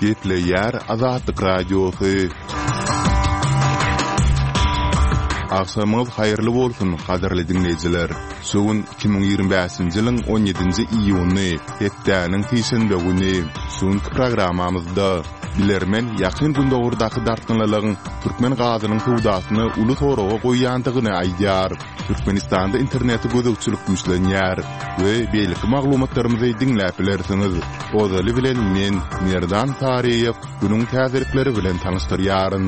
Gepleyer Azatlyk Radiosu. Akşamınız hayırlı bolsun, qadarly dinleyijiler. Sugun 2025-nji ýylyň 17-nji iýuny, hepdäniň peşembe güni. Sugun programmamyzda bilermen ýakyn gündäwirdaky dartynlalygyň türkmen gazynyň howdasyny uly toraga goýýandygyny aýdýar. Türkmenistanda interneti gözükçülük güýçlenýär we beýleki maglumatlarymyzy dinläp bilersiňiz. Ozaly bilen men Merdan Tariýew günüň täzirikleri bilen tanystyryaryn.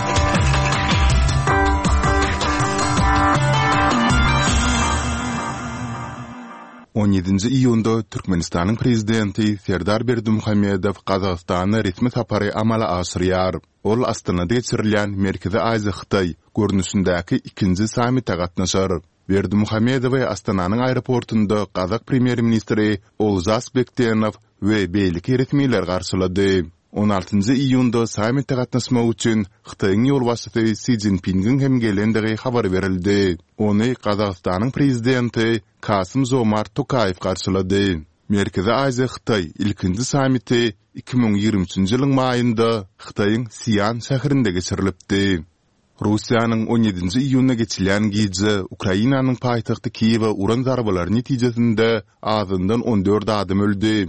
17-nji iýunda Türkmenistanyň prezidenti Serdar Berdimuhammedow Gazagystana resmi sapary amala aşyrýar. Ol Astanada geçirilýän Merkezi Aziýa Hytaý görnüşindäki 2-nji sammitde gatnaşar. Berdimuhammedow Astananyň aeroportunda Gazak premier ministri Olzas Bekdenow we beýleki resmiler garşylady. 16-njy iýunda sammitde gatnaşmak üçin Hytaýyň ýolbaşçysy Xi Jinping'iň hem gelendigi habar berildi. Ony Gazagystanyň prezidenti Kasym-Jomart Tokayew garşylady. Merkezi Aziýa Hytaý ilkinji sammiti 2023-nji ýylyň maýynda Hytaýyň Sian şäherinde geçirilipdi. Russiýanyň 17-nji iýunda geçirilýän gije Ukrainanyň paýtagty Kiýewe uran zarbalary netijesinde azyndan 14 adam öldü.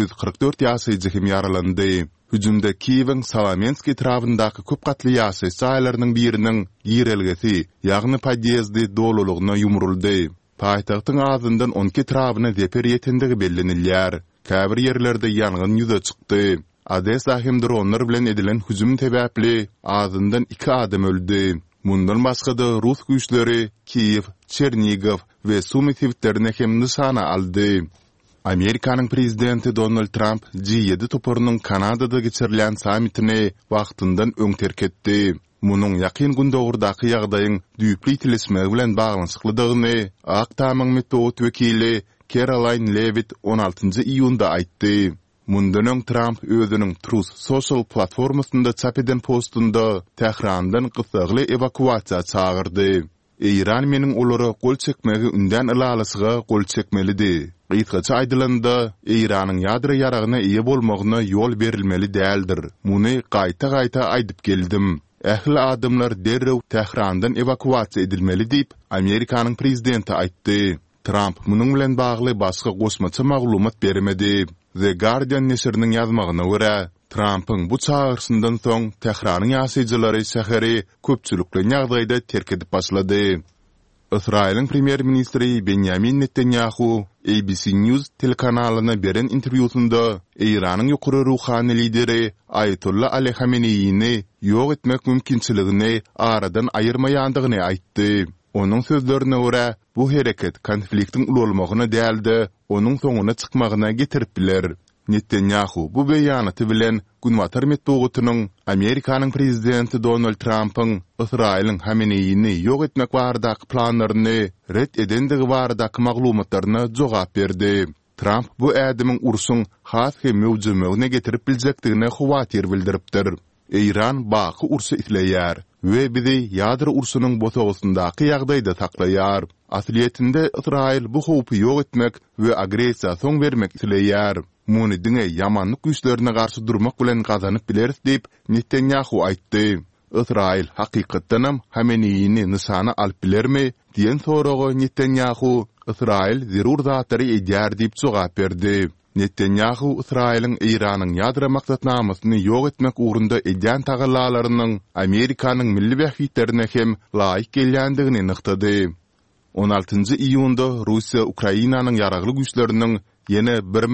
144 ýaşaýjy hem yaralandy. Hüjümde Kiýewiň Salamensk etrafyndaky köp gatly ýaşaýyş saýlarynyň biriniň ýerelgesi, ýagny podýezdi dolulugyna ýumruldy. Paýtagtyň azyndan 12 etrabyna zeper ýetendigi bellenilýär. Käbir ýerlerde ýangyn ýüze çykdy. Odessa hem dronlar bilen edilen hüjüm sebäpli azyndan 2 adam öldü. Mundan başga-da Rus güýçleri Kiýew, Çernigow we Sumy sewitlerini hem nişana aldy. Amerikanyň prezidenti Donald Trump G7 toparynyň Kanadada geçirilýän sammitini wagtyndan öň terketdi. Munyň ýakyn gündäwirdaky ýagdaýyň düýpli itilismegi bilen baglanyşyklydygyny Ak Tamyň metod wekili Caroline Levitt 16-njy iýunda aýtdy. Mundan öň Trump özüniň Truth Social platformasynda çap eden postunda Tehrandan gysagly evakuasiýa çagyrdy. İran meniň olary gol çekmegi ünden ılalysyga gol çekmelidi. Gysgaça aýdylanda İranyň ýadro ýaragyna eýe bolmagyna ýol berilmeli däldir. Muny gaýta-gaýta aýdyp geldim. Ähli adamlar derrew Tehrandan evakuasiýa edilmeli diýip Amerikanyň prezidenti aýtdy. Trump munyň bilen bagly başga goşmaça maglumat bermedi. The Guardian neşriniň ýazmagyna görä, Trump'ın bu çağrısından soň Tehranyň ýaşaýjylary şäheri köpçülikli ýagdaýda terk edip başlady. Israýlyň premier ministri Benjamin Netanyahu ABC News telekanalyna beren interwýusunda İranyň ýokary ruhany lideri Ayatollah Ali Khamenei'ni ýok etmek mümkinçiligini aradan aýyrmaýandygyny aýtdy. Onun sözlerine görä, bu hereket konfliktin ululmagyna däldi, onun soňuna çykmagyna getirip biler. Netanyahu bu beýanaty bilen Günwatar metdugynyň Amerikanyň prezidenti Donald Trump'yň Israýlyň Khamenei'ni ýok etmek baradaky planlaryny ret edendigi baradaky maglumatlaryna jogap berdi. Trump bu ädimiň ursuň has hem mewjudlygyna getirip biljekdigine howatyr bildiripdir. İran baky ursu itleýär we bizi ýadro ursunyň botagysyndaky ýagdaýda saklaýar. Asliýetinde Israýil bu howpy ýok etmek we agresiýa soň bermek itleýär. Muny diňe ýamanlyk güýçlerine garşy durmak bilen gazanyp bileris diýip Netanyahu aýtdy. Israýil hakykatdanam Khamenei'ni nişana alyp bilermi diýen soraga Netanyahu Israýil zerur zatlary edýär diýip jogap berdi. Netanyahu Israýlyň İranyň ýadro maksatnamasyny ýok etmek ugrunda edýän tagallalarynyň Amerikanyň milli bähitlerine hem laýyk gelýändigini nyktady. 16-njy iýunda Russiýa Ukrainanyň ýaragly güýçleriniň ýene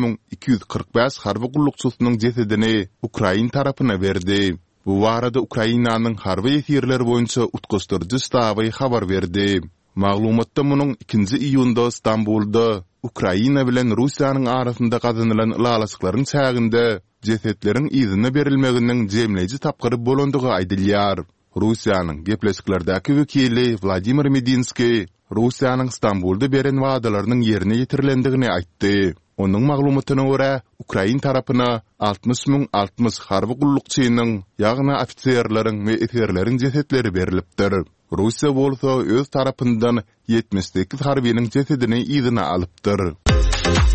1245 harby gullukçysynyň jesedini Ukrain tarapyna berdi. Bu barada Ukrainanyň harby ýetirleri boýunça utguşdurjy ştaby habar berdi. Maglumatda munyň 2-nji iýunda Istanbulda Ukraina bilen Russiýanyň arasynda gazanylan ılalysyklaryň çäginde jesetleriň izine berilmeginiň jemleýici tapgyry bolandygy aýdylýar. Russiýanyň gepleşiklerdäki wekili Vladimir Medinski Russiýanyň Istanbulda beren wagdalarynyň ýerine ýetirilendigini aýtdy. Onuň maglumatyna görä, Ukrain tarapyna 60 harby gullukçynyň, ýagny ofitserleriň we eserleriň jesetleri berilipdir. Russiýa bolsa öz tarapyndan 78 harbynyň jesedini izine alypdyr.